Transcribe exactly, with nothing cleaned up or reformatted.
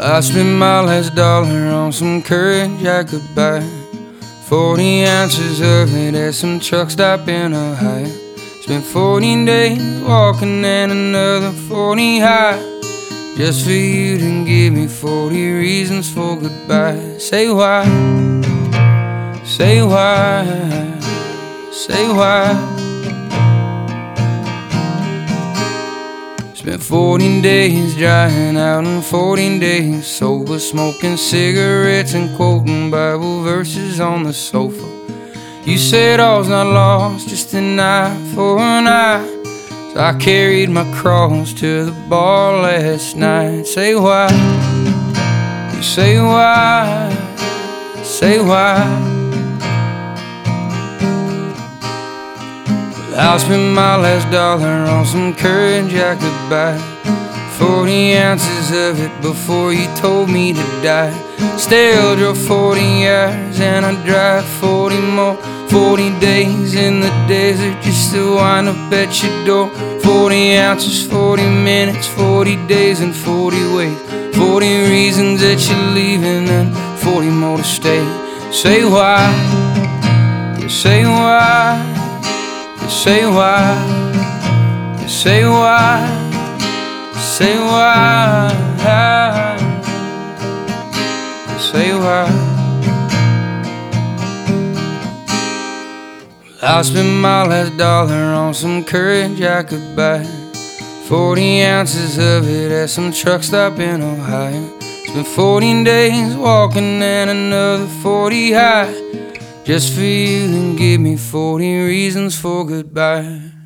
I spent my last dollar on some courage I could buy. Forty ounces of it at some truck stop in Ohio. Spent forty days walking and another forty high, just for you to give me forty reasons for goodbye. Say why, say why, say why. Spent fourteen days drying out and fourteen days sober, smoking cigarettes and quoting Bible verses on the sofa. You said all's not lost, just an eye for an eye. So I carried my cross to the bar last night. Say why, you say why, say why. I spent my last dollar on some courage I could buy. Forty ounces of it before you told me to die. Still drove forty years and I drive forty more. Forty days in the desert just to wind up at your door. Forty ounces, forty minutes, forty days and forty ways. Forty reasons that you're leaving and forty more to stay. Say why, you say why, you say why, you say why, say why, you say why. I spent my last dollar on some courage I could buy. Forty ounces of it at some truck stop in Ohio. Spent fourteen days walking and another forty high, just for you to give me forty reasons for goodbye.